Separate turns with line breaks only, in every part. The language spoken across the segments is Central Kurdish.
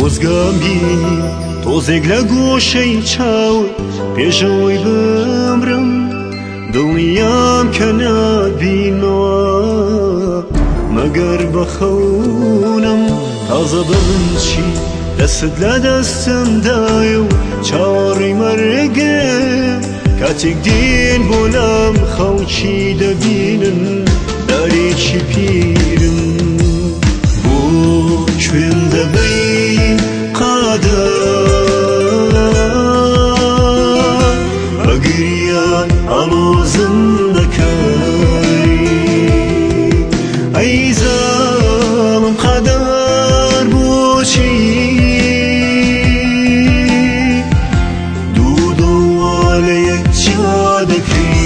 خۆزگام بینی تۆزێک لە گۆشەی چاوت پێشەوەی بمرم دڵنیام کە نابینەوە مەگەر بە خەونم تازە بەمنچی دەست لە دەستمدایە و چاوەڕی مەرگم کاتێک دێن بۆ لام خەڵکی دەبینن دارێکی پیرم بۆ کوێن دەبەی قادەر بەگریان ئەڵۆزم دەکەی ئەی زاڵم قادەر بۆچی دوو دڵوا لە یەک جا دەکەی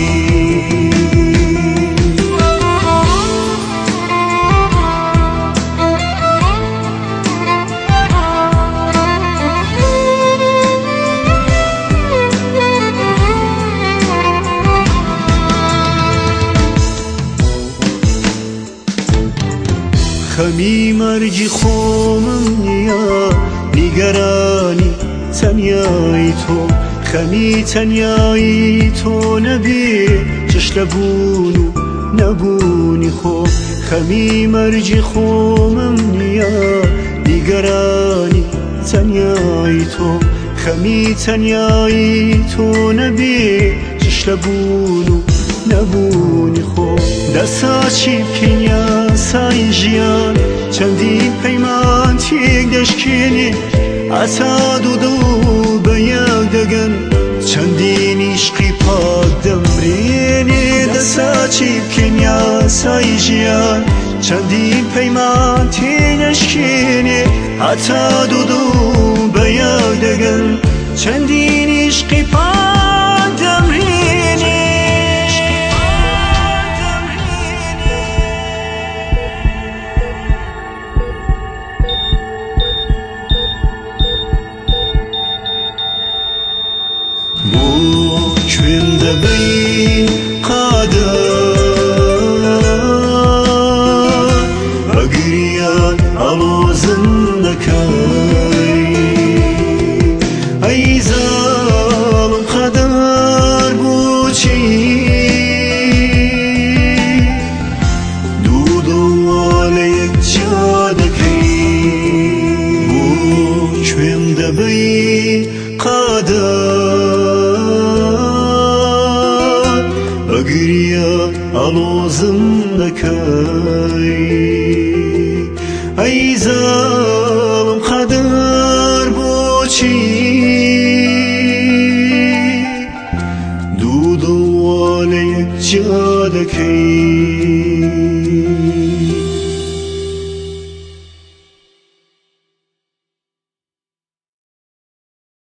خەمی مەرجی خۆمم نییە نیگەرانی تەنیایی تۆ خەمی تەنیایی تۆ نەبێ چش لەبوون و نەبوونی خۆ خەمی مەرجی خۆمم نییە نیگەرانی تەنیایی تۆ خەمی تەنیایی تۆ نەبێ چش لەبوون و نەبوونی خۆ دەساچی بکەین یاسای ژیان چەندین پەیمان تێک دەشکێنێ ئەتا دوو دڵ بە یەک دەگەن چەندین عیشقی پاک دەمرێنێ دەساچی بکەین یاسای ژیان چەندین پەیمان تێک دەشکێنێ ئەتا دوو دڵ بە یەک دەگەن چەندین عیشقی پاک دەمرێنێ بۆ کوێن دەبەی قادەر بەگریان ئەڵۆزم دەکەی ئەی زاڵم قادەر بۆچی دوو دڵوا لە یەک جا دەکەی بۆ کوێن دەبەی قادەر بەگریان ئەڵۆزم دەکەی ئەی زاڵم قادەر بۆچی دوو دڵوا لە یەک جا دەکەی